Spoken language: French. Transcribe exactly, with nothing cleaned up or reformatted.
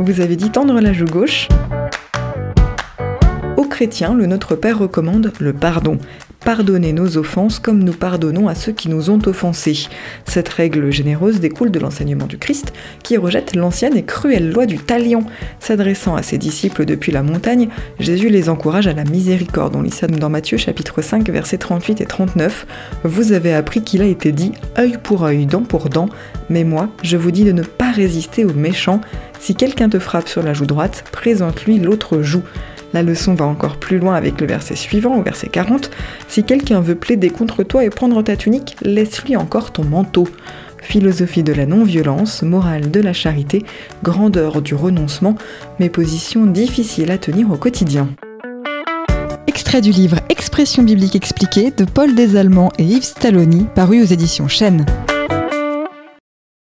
Vous avez dit tendre la joue gauche ? Aux chrétiens, le Notre Père recommande le pardon. Pardonnez nos offenses comme nous pardonnons à ceux qui nous ont offensés. Cette règle généreuse découle de l'enseignement du Christ qui rejette l'ancienne et cruelle loi du talion. S'adressant à ses disciples depuis la montagne, Jésus les encourage à la miséricorde. On lit ça dans Matthieu chapitre cinq, versets trente-huit et trente-neuf. Vous avez appris qu'il a été dit « œil pour œil, dent pour dent », mais moi, je vous dis de ne pas résister aux méchants. Si quelqu'un te frappe sur la joue droite, présente-lui l'autre joue. La leçon va encore plus loin avec le verset suivant, au verset quarante. Si quelqu'un veut plaider contre toi et prendre ta tunique, laisse-lui encore ton manteau. Philosophie de la non-violence, morale de la charité, grandeur du renoncement, mais position difficile à tenir au quotidien. Extrait du livre Expression biblique expliquée de Paul Desallemands et Yves Stalloni, paru aux éditions Chênes.